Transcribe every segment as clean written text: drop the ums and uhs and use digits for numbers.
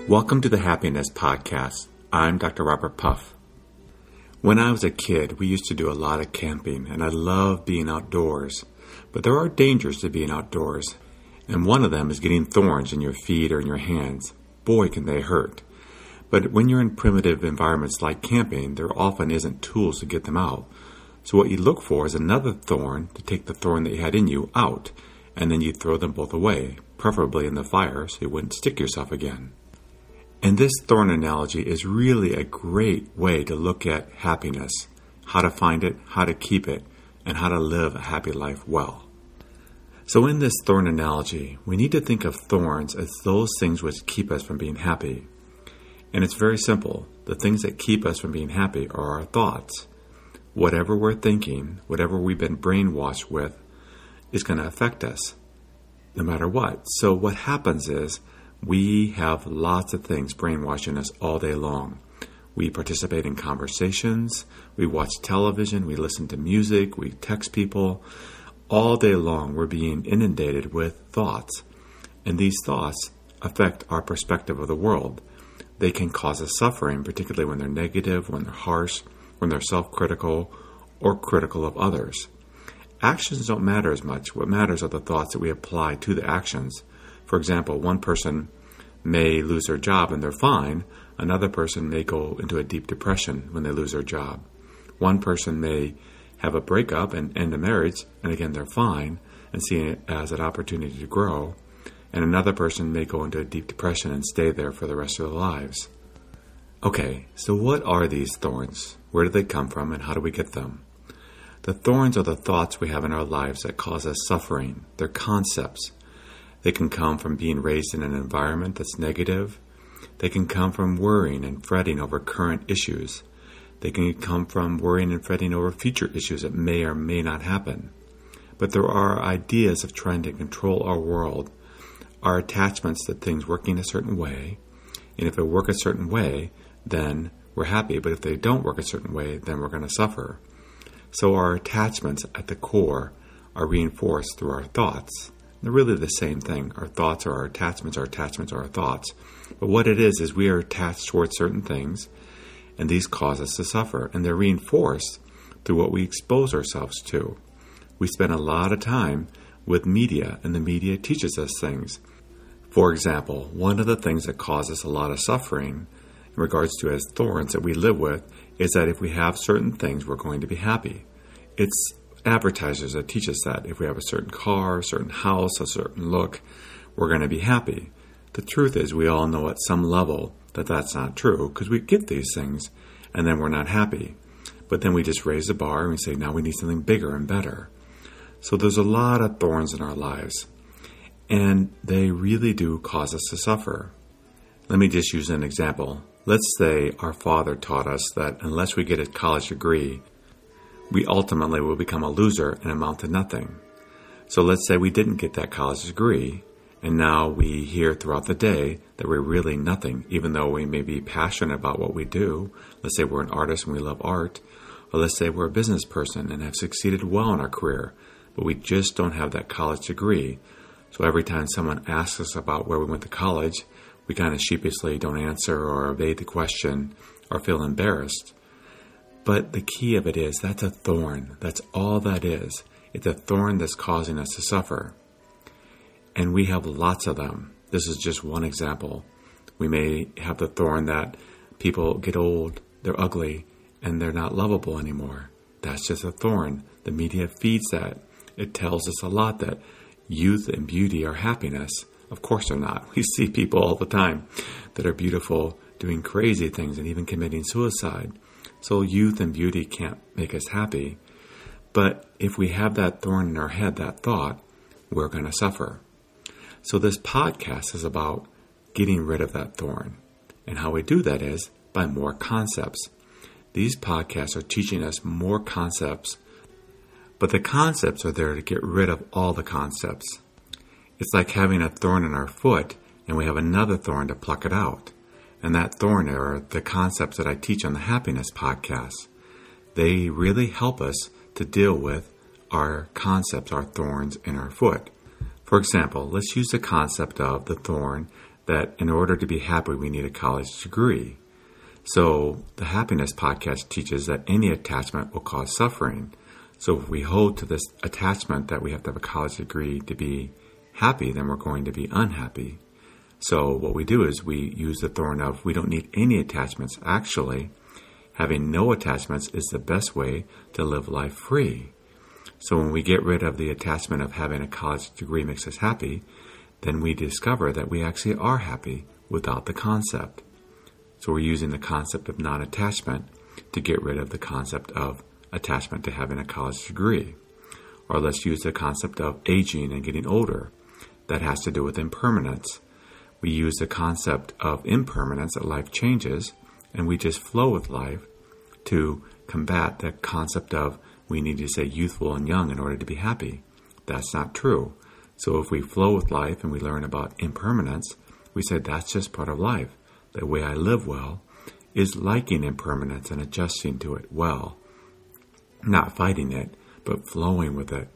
Welcome to the Happiness Podcast. I'm Dr. Robert Puff. When I was a kid, we used to do a lot of camping, and I love being outdoors. But there are dangers to being outdoors, and one of them is getting thorns in your feet or in your hands. Boy, can they hurt. But when you're in primitive environments like camping, there often isn't tools to get them out. So what you look for is another thorn to take the thorn that you had in you out, and then you throw them both away, preferably in the fire so you wouldn't stick yourself again. And this thorn analogy is really a great way to look at happiness, how to find it, how to keep it, and how to live a happy life well. So in this thorn analogy, we need to think of thorns as those things which keep us from being happy. And it's very simple. The things that keep us from being happy are our thoughts. Whatever we're thinking, whatever we've been brainwashed with, is going to affect us, no matter what. So what happens is, we have lots of things brainwashing us all day long. We participate in conversations, we watch television, we listen to music, we text people. All day long we're being inundated with thoughts. And these thoughts affect our perspective of the world. They can cause us suffering, particularly when they're negative, when they're harsh, when they're self-critical, or critical of others. Actions don't matter as much. What matters are the thoughts that we apply to the actions. For example, one person may lose their job and they're fine. Another person may go into a deep depression when they lose their job. One person may have a breakup and end a marriage, and again, they're fine and see it as an opportunity to grow. And another person may go into a deep depression and stay there for the rest of their lives. Okay, so what are these thorns? Where do they come from and how do we get them? The thorns are the thoughts we have in our lives that cause us suffering. They're concepts. They can come from being raised in an environment that's negative. They can come from worrying and fretting over current issues. They can come from worrying and fretting over future issues that may or may not happen. But there are ideas of trying to control our world, our attachments to things working a certain way. And if they work a certain way, then we're happy. But if they don't work a certain way, then we're going to suffer. So our attachments at the core are reinforced through our thoughts. They're really the same thing. Our thoughts are our attachments are our thoughts. But what it is we are attached towards certain things, and these cause us to suffer. And they're reinforced through what we expose ourselves to. We spend a lot of time with media, and the media teaches us things. For example, one of the things that causes a lot of suffering in regards to as thorns that we live with is that if we have certain things, we're going to be happy. It's advertisers that teach us that if we have a certain car, a certain house, a certain look, we're going to be happy. The truth is we all know at some level that that's not true because we get these things and then we're not happy. But then we just raise the bar and we say, now we need something bigger and better. So there's a lot of thorns in our lives and they really do cause us to suffer. Let me just use an example. Let's say our father taught us that unless we get a college degree, we ultimately will become a loser and amount to nothing. So let's say we didn't get that college degree, and now we hear throughout the day that we're really nothing, even though we may be passionate about what we do. Let's say we're an artist and we love art, or let's say we're a business person and have succeeded well in our career, but we just don't have that college degree. So every time someone asks us about where we went to college, we kind of sheepishly don't answer or evade the question or feel embarrassed. But the key of it is that's a thorn. That's all that is. It's a thorn that's causing us to suffer. And we have lots of them. This is just one example. We may have the thorn that people get old, they're ugly, and they're not lovable anymore. That's just a thorn. The media feeds that. It tells us a lot that youth and beauty are happiness. Of course they're not. We see people all the time that are beautiful, doing crazy things, and even committing suicide. So youth and beauty can't make us happy. But if we have that thorn in our head, that thought, we're going to suffer. So this podcast is about getting rid of that thorn. And how we do that is by more concepts. These podcasts are teaching us more concepts, but the concepts are there to get rid of all the concepts. It's like having a thorn in our foot and we have another thorn to pluck it out. And that thorn are the concepts that I teach on the Happiness Podcast. They really help us to deal with our concepts, our thorns in our foot. For example, let's use the concept of the thorn that in order to be happy, we need a college degree. So the Happiness Podcast teaches that any attachment will cause suffering. So if we hold to this attachment that we have to have a college degree to be happy, then we're going to be unhappy. So what we do is we use the thorn of we don't need any attachments. Actually, having no attachments is the best way to live life free. So when we get rid of the attachment of having a college degree makes us happy, then we discover that we actually are happy without the concept. So we're using the concept of non-attachment to get rid of the concept of attachment to having a college degree. Or let's use the concept of aging and getting older. That has to do with impermanence. We use the concept of impermanence, that life changes, and we just flow with life to combat the concept of we need to stay youthful and young in order to be happy. That's not true. So if we flow with life and we learn about impermanence, we say that's just part of life. The way I live well is liking impermanence and adjusting to it well. Not fighting it, but flowing with it.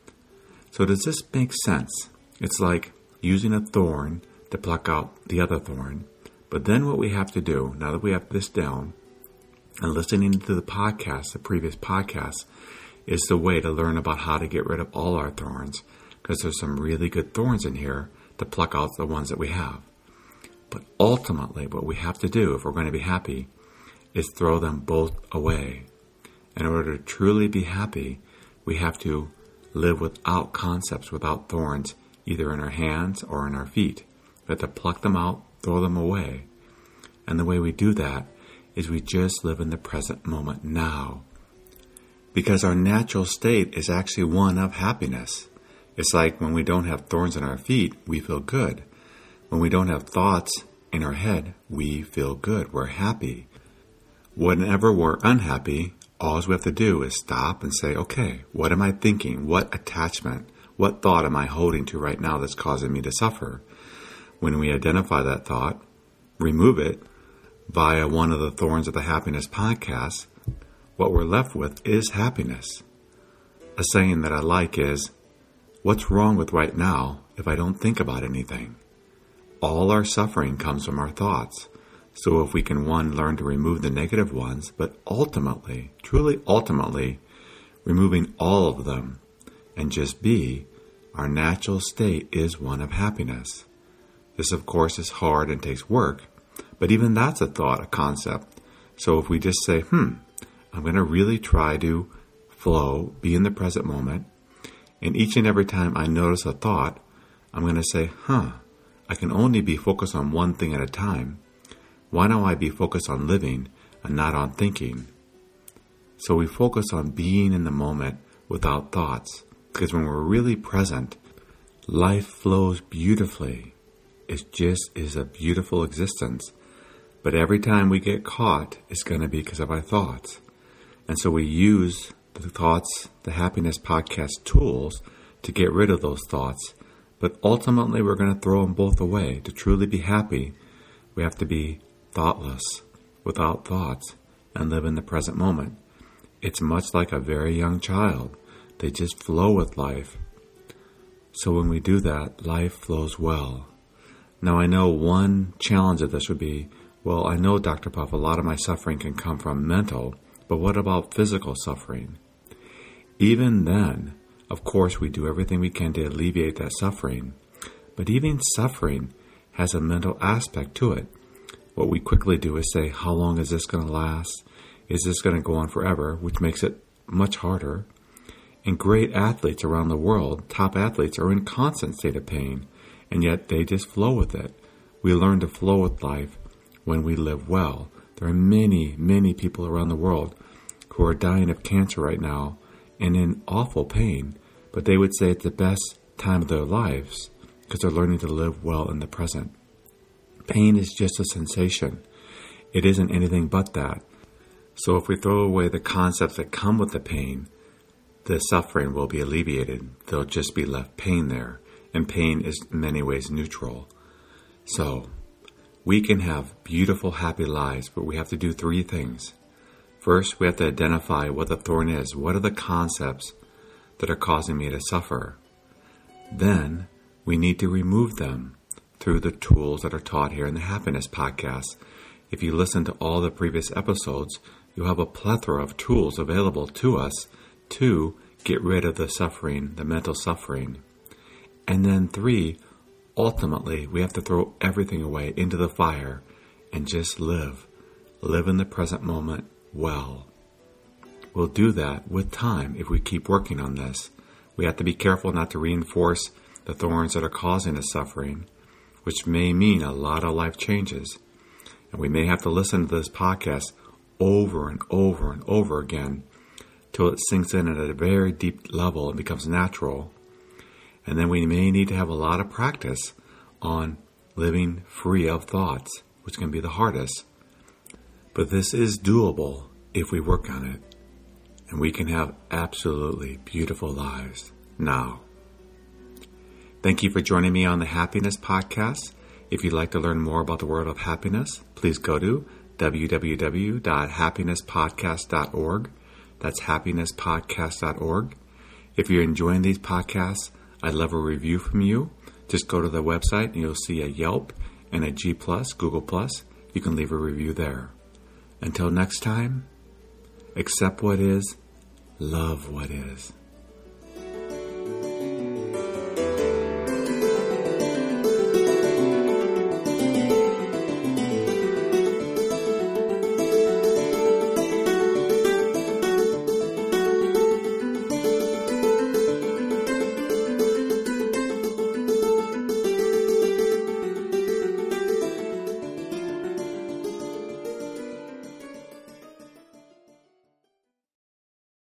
So does this make sense? It's like using a thorn to pluck out the other thorn. But then what we have to do, now that we have this down, and listening to the podcast, the previous podcast, is the way to learn about how to get rid of all our thorns, because there's some really good thorns in here to pluck out the ones that we have. But ultimately, what we have to do if we're going to be happy is throw them both away. In order to truly be happy, we have to live without concepts, without thorns, either in our hands or in our feet. We have to pluck them out, throw them away. And the way we do that is we just live in the present moment now. Because our natural state is actually one of happiness. It's like when we don't have thorns in our feet, we feel good. When we don't have thoughts in our head, we feel good. We're happy. Whenever we're unhappy, all we have to do is stop and say, okay, what am I thinking? What attachment? What thought am I holding to right now that's causing me to suffer? When we identify that thought, remove it via one of the thorns of the Happiness Podcast, what we're left with is happiness. A saying that I like is, what's wrong with right now if I don't think about anything? All our suffering comes from our thoughts. So if we can, one, learn to remove the negative ones, but ultimately, truly ultimately, removing all of them and just be, our natural state is one of happiness. This, of course, is hard and takes work, but even that's a thought, a concept. So if we just say, I'm going to really try to flow, be in the present moment, and each and every time I notice a thought, I'm going to say, I can only be focused on one thing at a time. Why don't I be focused on living and not on thinking? So we focus on being in the moment without thoughts, because when we're really present, life flows beautifully. It just is a beautiful existence. But every time we get caught, it's going to be because of our thoughts. And so we use the thoughts, the Happiness Podcast tools to get rid of those thoughts. But ultimately, we're going to throw them both away. To truly be happy, we have to be thoughtless, without thoughts, and live in the present moment. It's much like a very young child. They just flow with life. So when we do that, life flows well. Now I know one challenge of this would be, well, I know, Dr. Puff, a lot of my suffering can come from mental, but what about physical suffering? Even then, of course, we do everything we can to alleviate that suffering. But even suffering has a mental aspect to it. What we quickly do is say, how long is this going to last? Is this going to go on forever? Which makes it much harder. And great athletes around the world, top athletes, are in constant state of pain, and yet they just flow with it. We learn to flow with life when we live well. There are many, many people around the world who are dying of cancer right now and in awful pain, but they would say it's the best time of their lives because they're learning to live well in the present. Pain is just a sensation. It isn't anything but that. So if we throw away the concepts that come with the pain, the suffering will be alleviated. There'll just be left pain there. And pain is in many ways neutral. So we can have beautiful, happy lives, but we have to do three things. First, we have to identify what the thorn is. What are the concepts that are causing me to suffer? Then we need to remove them through the tools that are taught here in the Happiness Podcast. If you listen to all the previous episodes, you'll have a plethora of tools available to us to get rid of the suffering, the mental suffering. And then 3, ultimately, we have to throw everything away into the fire and just live. Live in the present moment well. We'll do that with time if we keep working on this. We have to be careful not to reinforce the thorns that are causing the suffering, which may mean a lot of life changes. And we may have to listen to this podcast over and over and over again till it sinks in at a very deep level and becomes natural. And then we may need to have a lot of practice on living free of thoughts, which can be the hardest. But this is doable if we work on it. And we can have absolutely beautiful lives now. Thank you for joining me on the Happiness Podcast. If you'd like to learn more about the world of happiness, please go to www.happinesspodcast.org. That's happinesspodcast.org. If you're enjoying these podcasts, I'd love a review from you. Just go to the website and you'll see a Yelp and a G+, Google+. You can leave a review there. Until next time, accept what is, love what is.